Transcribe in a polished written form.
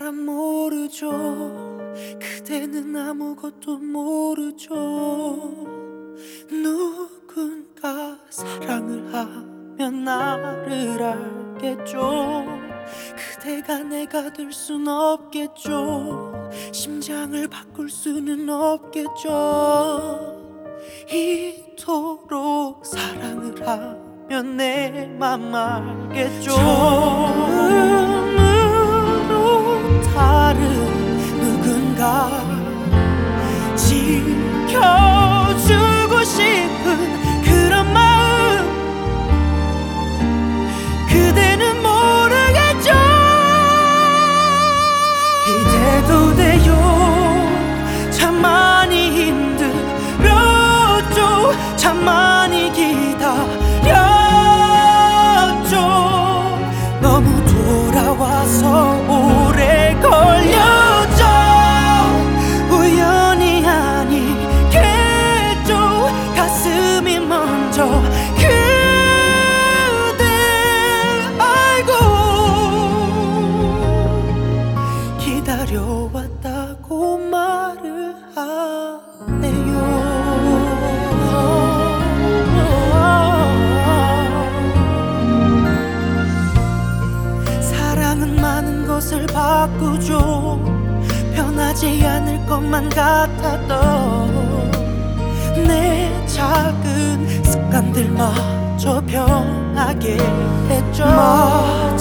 사람 모르죠. 그대는 아무것도 모르죠. 누군가 사랑을 하면 나를 알겠죠. 그대가 내가 될 순 없겠죠. 심장을 바꿀 수는 없겠죠. 이토록 사랑을 하면 내 맘 알겠죠. 처음으로 다른 누군가 지켜주고 싶은 그런 마음 그대는 모르겠죠. 이대도 돼요. 참 많이 힘들었죠. 참 많이 기다렸죠. 너무 돌아와서 오래 걸렸죠. 우연이 아니겠죠. 가슴이 먼저 그댈 알고 기다려왔다고 말을 하네요. 사랑은 많은 것을 바꾸죠. 변하지 않을 것만 같았던 내 작은 습관들마저 변하게 했죠.